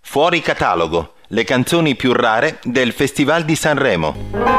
Fuori catalogo, le canzoni più rare del Festival di Sanremo.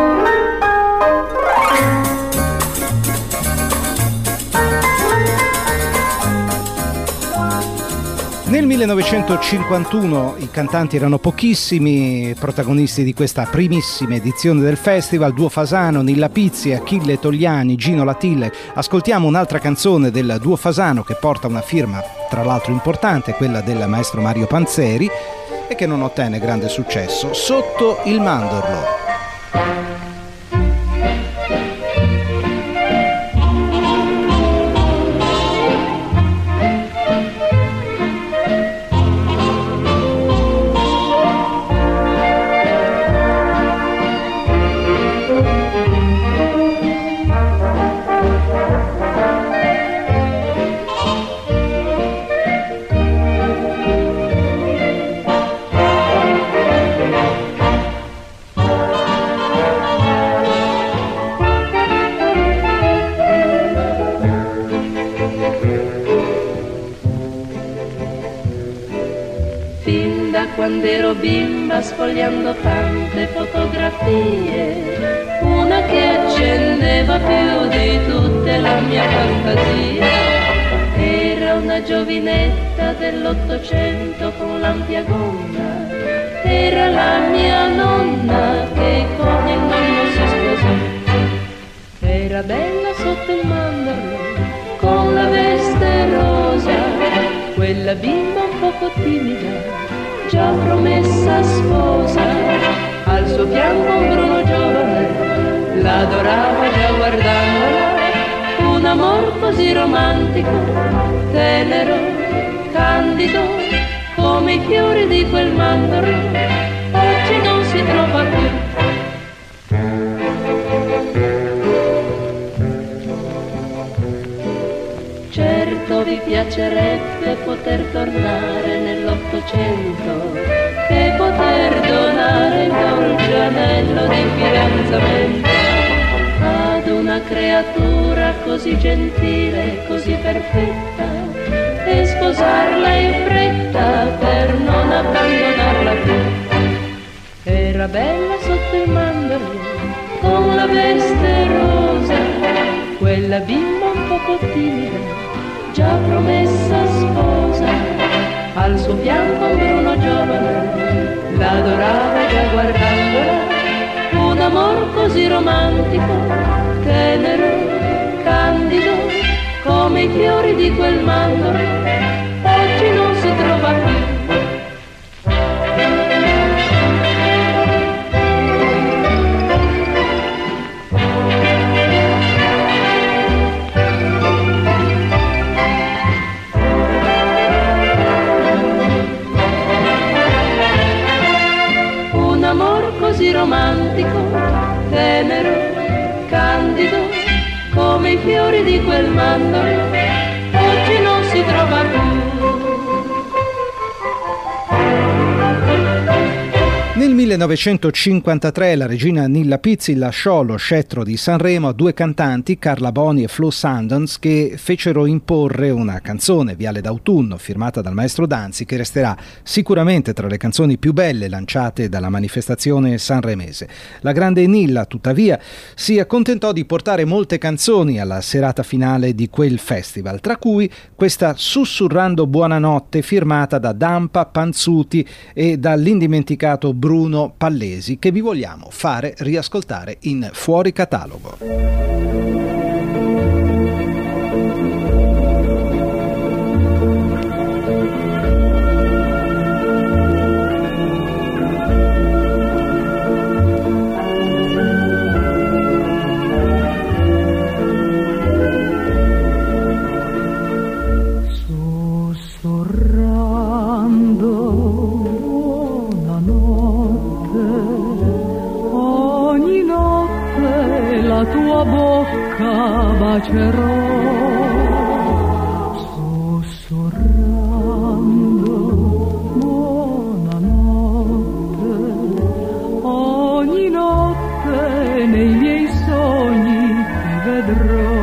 Nel 1951 i cantanti erano pochissimi, protagonisti di questa primissima edizione del festival: Duo Fasano, Nilla Pizzi, Achille Togliani, Gino Latille. Ascoltiamo un'altra canzone del Duo Fasano che porta una firma tra l'altro importante, quella del maestro Mario Panzeri, e che non ottenne grande successo, Sotto il mandorlo. Quando ero bimba sfogliando tante fotografie, una che accendeva più di tutte la mia fantasia era una giovinetta dell'800 con l'ampia gonna. Era la mia nonna che con il nonno si sposò. Era bella sotto il mandorlo con la veste rosa, quella bimba un poco timida, già promessa sposa. Al suo fianco un Bruno giovane l'adorava già guardandola. Un amor così romantico, tenero, candido, come i fiori di quel mandorlo, oggi non si trova più. Certo vi piacerebbe poter tornare nell'Ottocento e poter donare il dolce anello di fidanzamento ad una creatura così gentile, così perfetta, e sposarla in fretta per non abbandonarla più. Era bella sotto il mandorlo con la veste rosa, quella bimba un poco timida, già promessa sposa. Al suo fianco un Bruno giovane l'adorava già guardandola. Un amor così romantico, tenero, candido, come i fiori di quel mandorlo, oggi non si trova più. Così romantico, tenero, candido, come i fiori di quel mandorlo, oggi non si trova più. Nel 1953 la regina Nilla Pizzi lasciò lo scettro di Sanremo a due cantanti, Carla Boni e Flo Sandons, che fecero imporre una canzone, Viale d'autunno, firmata dal maestro Danzi, che resterà sicuramente tra le canzoni più belle lanciate dalla manifestazione sanremese. La grande Nilla, tuttavia, si accontentò di portare molte canzoni alla serata finale di quel festival, tra cui questa Sussurrando Buonanotte, firmata da Dampa, Panzuti e dall'indimenticato Bruno Pallesi, che vi vogliamo fare riascoltare in Fuori catalogo. Bacerò, sussurrando buonanotte, ogni notte nei miei sogni ti vedrò,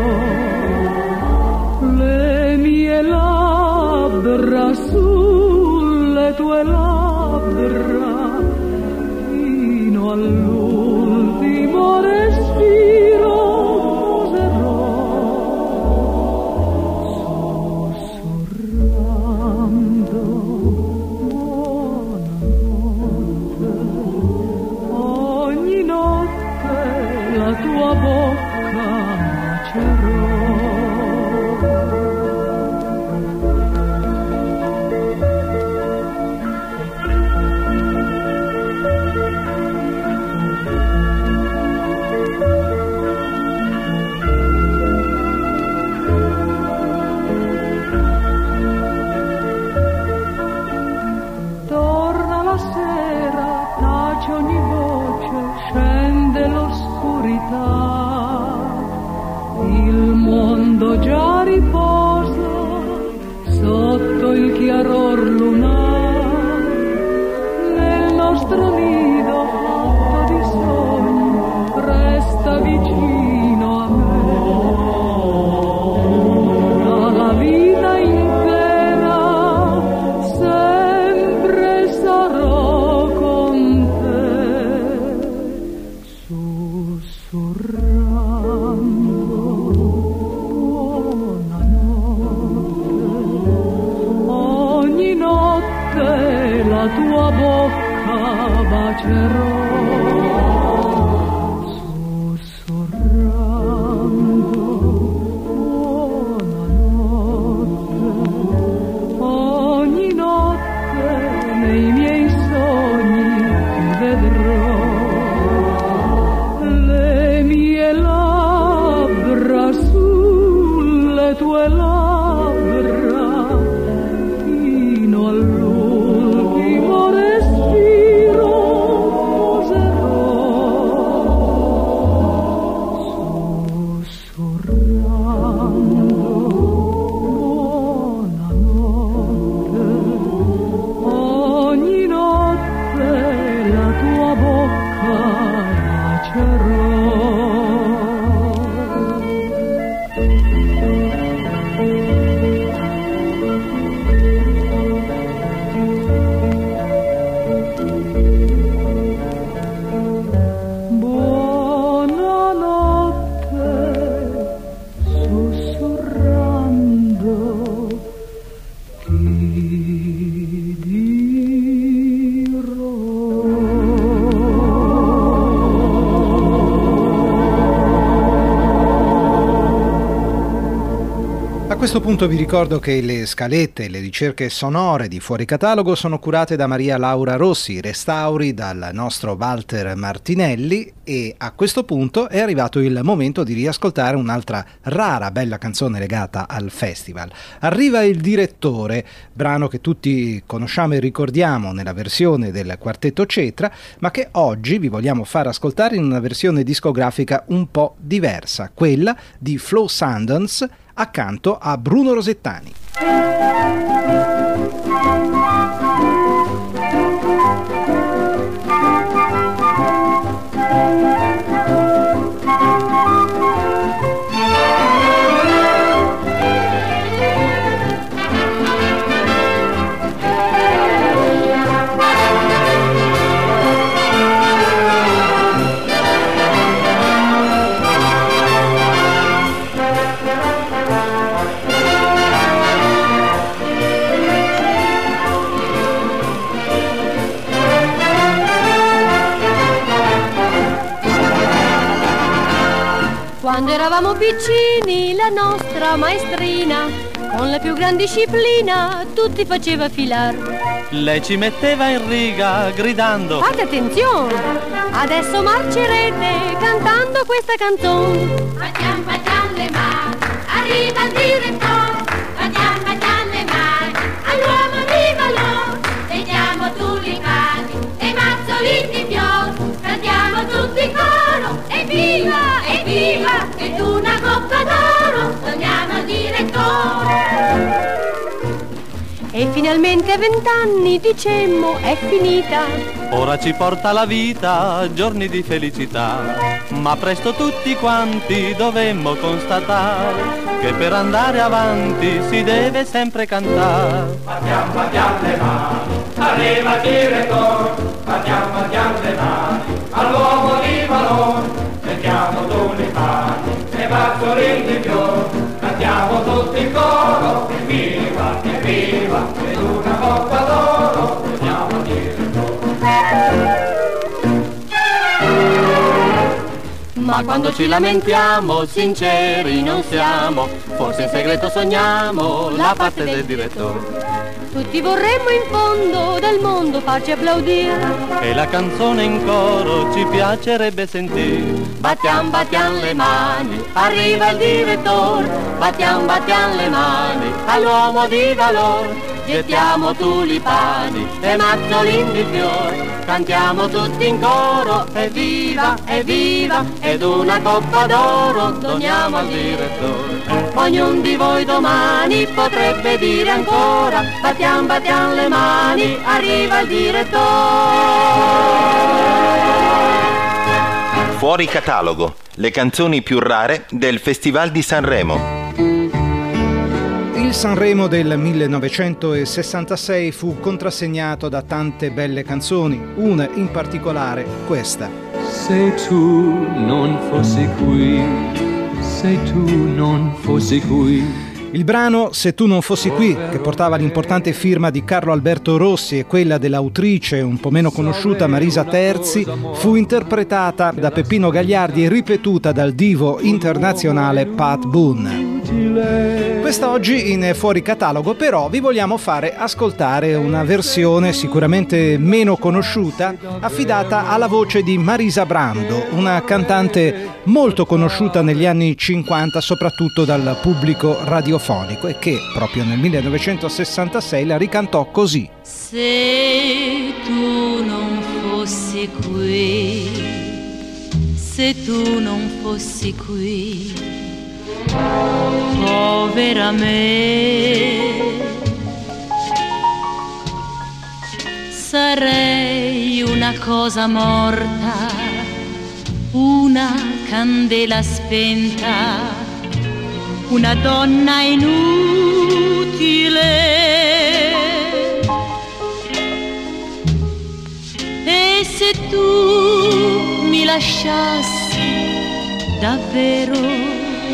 le mie labbra sulle tue labbra labbra fino all'ultimo respiro poserò, sussurrando buonanotte. Ogni notte la tua bocca bacerò. Torna la sera, tace ogni voce, scende l'oscurità, il mondo già riposa sotto il chiaror lunare, nel nostro nido fatto di sogni resta vicino a me, dalla vita intera sempre sarò con te, sussurrando buonanotte. Ogni notte la tua bocca bacerò, sussurrando buonanotte. Ogni notte nei miei sogni ti vedrò, le mie labbra sulle tue labbra fino all'ultimo respiro poserò, sussurrando buonanotte. Ogni notte la tua bocca bacerò. Buonanotte, sussurrando ti dirò. A questo punto vi ricordo che le scalette e le ricerche sonore di Fuori Catalogo sono curate da Maria Laura Rossi, restauri dal nostro Walter Martinelli, e a questo punto è arrivato il momento di riascoltare un'altra rara bella canzone legata al festival. Arriva il direttore, brano che tutti conosciamo e ricordiamo nella versione del quartetto Cetra, ma che oggi vi vogliamo far ascoltare in una versione discografica un po' diversa, quella di Flo Sandons accanto a Bruno Rosettani. Quando eravamo piccini la nostra maestrina con la più gran disciplina tutti faceva filar. Lei ci metteva in riga gridando: Fate attenzione, adesso marcerete cantando questa canzone. Facciam, facciam le mani, arriva il direttore. Facciam, facciam le mani, all'uomo arrivalo. Vediamo tulipani e mazzolini di fior. Cantiamo tutti coro, evviva, evviva, ed una coppa d'oro, torniamo al direttore. E finalmente 20 anni dicemmo è finita. Ora ci porta la vita giorni di felicità, ma presto tutti quanti dovemmo constatare che per andare avanti si deve sempre cantare. Battiamo, battiamo le mani, arriva il direttore, battiamo, battiamo le mani, all'uomo di valore, mettiamo tulipani e vazzolini di fiori, cantiamo tutti il coro, evviva, evviva, ed una coppa d'oro, vediamo il direttore. Ma quando ci lamentiamo, sinceri non siamo, forse in segreto sogniamo la parte del direttore. Tutti vorremmo in fondo del mondo farci applaudire, E la canzone in coro ci piacerebbe sentire. battiam battiam le mani, arriva il direttore, battiam battiam le mani all'uomo di valore, gettiamo tulipani e mazzolini di fiori, cantiamo tutti in coro, evviva, evviva, ed una coppa d'oro doniamo al direttore. Ognuno di voi domani potrebbe dire ancora, battiam battiam le mani, arriva il direttore. Fuori catalogo, le canzoni più rare del Festival di Sanremo. Il Sanremo del 1966 fu contrassegnato da tante belle canzoni, una in particolare questa. Se tu non fossi qui, se tu non fossi qui. Il brano Se tu non fossi qui, che portava l'importante firma di Carlo Alberto Rossi e quella dell'autrice un po' meno conosciuta Marisa Terzi, fu interpretata da Peppino Gagliardi e ripetuta dal divo internazionale Pat Boone. Quest'oggi in Fuori Catalogo però vi vogliamo fare ascoltare una versione sicuramente meno conosciuta, affidata alla voce di Marisa Brando, una cantante molto conosciuta negli anni 50 soprattutto dal pubblico radiofonico e che proprio nel 1966 la ricantò così. Se tu non fossi qui, se tu non fossi qui, povera me, sarei una cosa morta, una candela spenta, una donna inutile. E se tu mi lasciassi davvero,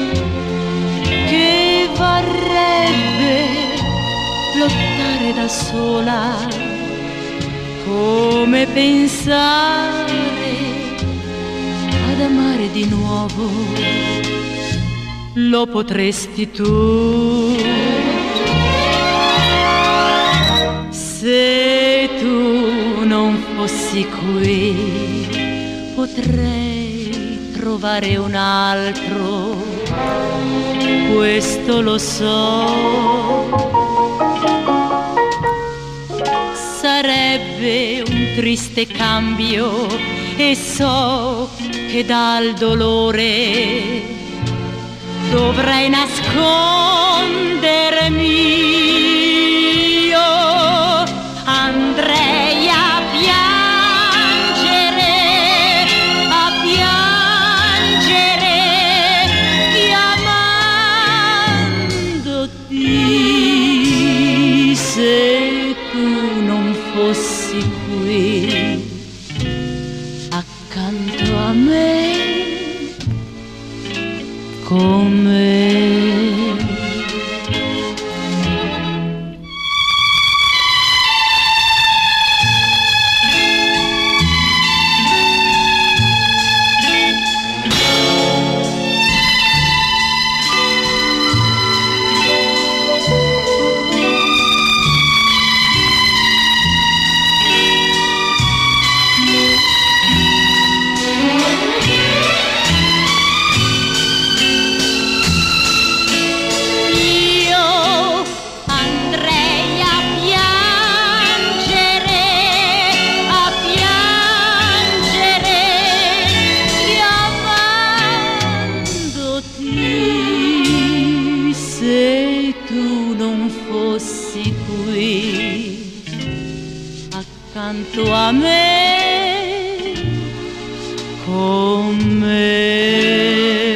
che varrebbe lottare da sola, come pensare ad amare di nuovo, lo potresti tu. Se tu non fossi qui, potrei trovare un altro, questo lo so. Sarebbe un triste cambio e so che dal dolore dovrei nascondermi. Io andrei a piangere chiamandoti. Se tu non fossi qui accanto a me, come accanto a me, con me.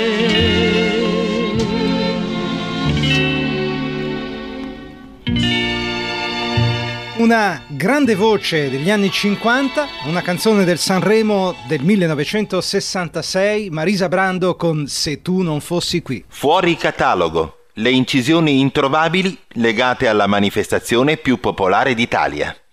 Una grande voce degli anni 50, una canzone del Sanremo del 1966, Marisa Brando con Se tu non fossi qui. Fuori catalogo, le incisioni introvabili legate alla manifestazione più popolare d'Italia.